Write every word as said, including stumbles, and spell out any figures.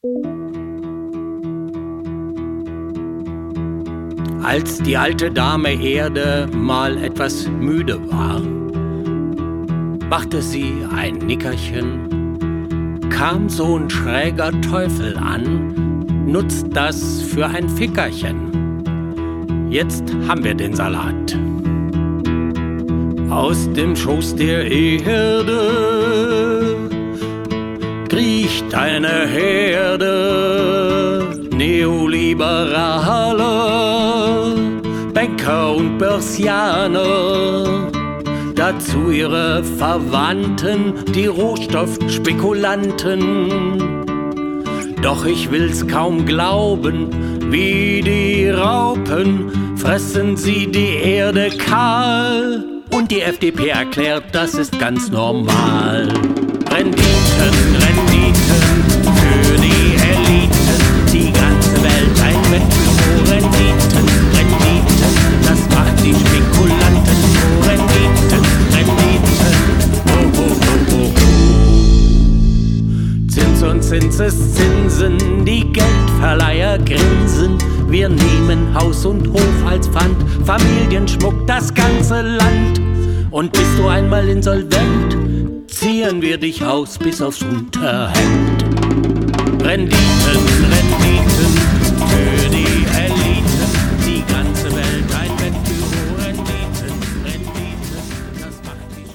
Als die alte Dame Erde mal etwas müde war, machte sie ein Nickerchen, kam so ein schräger Teufel an, nutzt das für ein Fickerchen. Jetzt haben wir den Salat. Aus dem Schoß der Erde kriecht eine Herde Neoliberale, Banker und Börsianer, dazu ihre Verwandten, die Rohstoffspekulanten. Doch ich will's kaum glauben, wie die Raupen fressen sie die Erde kahl. Und die F D P erklärt, das ist ganz normal. Renditen, Renditen für die Eliten, die ganze Welt ein Wettbüro. Renditen, Renditen, das macht die Spekulanten so. Renditen, Renditen, oh, oh, oh, oh, oh. Zins und Zinseszinsen, die Geldverleiher grinsen. Wir nehmen Haus und Hof als Pfand, Familienschmuck, das ganze Land. Und bist du einmal insolvent, ziehen wir dich aus bis aufs Unterhemd. Rendite,